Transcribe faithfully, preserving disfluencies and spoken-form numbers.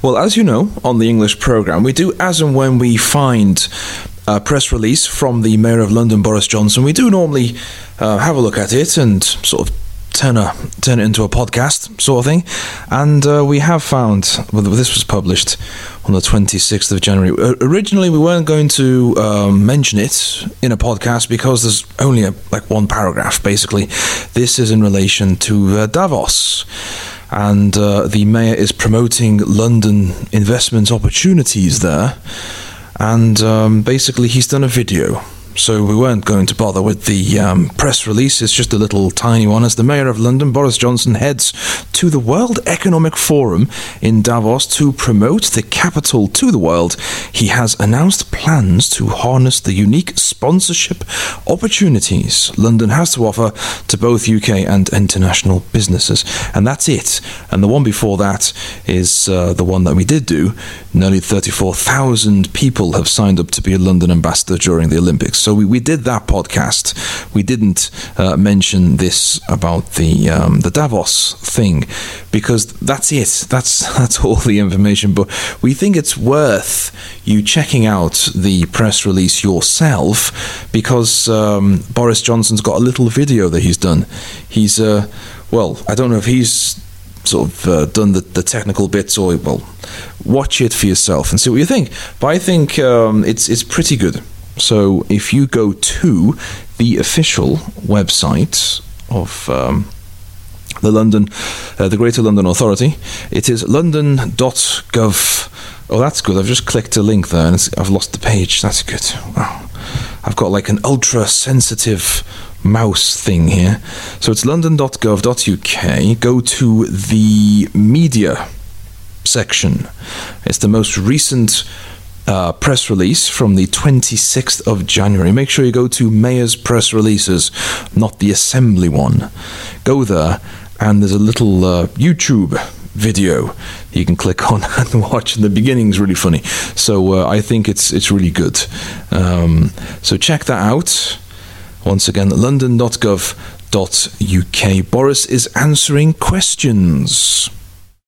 Well, as you know, on the English programme, we do as and when we find a press release from the Mayor of London, Boris Johnson, we do normally uh, have a look at it and sort of turn, a, turn it into a podcast sort of thing. And uh, we have found, well, this was published on the twenty-sixth of January. Uh, originally, we weren't going to um, mention it in a podcast because there's only a, like one paragraph, basically. This is in relation to uh, Davos. And uh, the mayor is promoting London investment opportunities there. And um, basically he's done a video. So we weren't going to bother with the um, press release. It's just a little tiny one. As the Mayor of London, Boris Johnson, heads to the World Economic Forum in Davos to promote the capital to the world, he has announced plans to harness the unique sponsorship opportunities London has to offer to both U K and international businesses. And that's it. And the one before that is uh, the one that we did do. Nearly thirty-four thousand people have signed up to be a London ambassador during the Olympics. So we, we did that podcast. We didn't uh, mention this about the um, the Davos thing because that's it. That's that's all the information. But we think it's worth you checking out the press release yourself because um, Boris Johnson's got a little video that he's done. He's uh, well, I don't know if he's sort of uh, done the, the technical bits or well, watch it for yourself and see what you think. But I think um, it's it's pretty good. So if you go to the official website of um, the London, uh, the Greater London Authority, it is london dot gov. Oh, that's good. I've just clicked a link there and it's, I've lost the page. That's good. Wow. I've got like an ultra-sensitive mouse thing here. So it's london dot gov dot U K. Go to the media section. It's the most recent Uh, press release from the twenty-sixth of January. Make sure you go to Mayor's press releases, not the Assembly one. Go there, and there's a little uh, YouTube video you can click on and watch. And the beginning's really funny, so uh, I think it's it's really good. Um, so check that out. Once again, london dot gov dot U K. Boris is answering questions.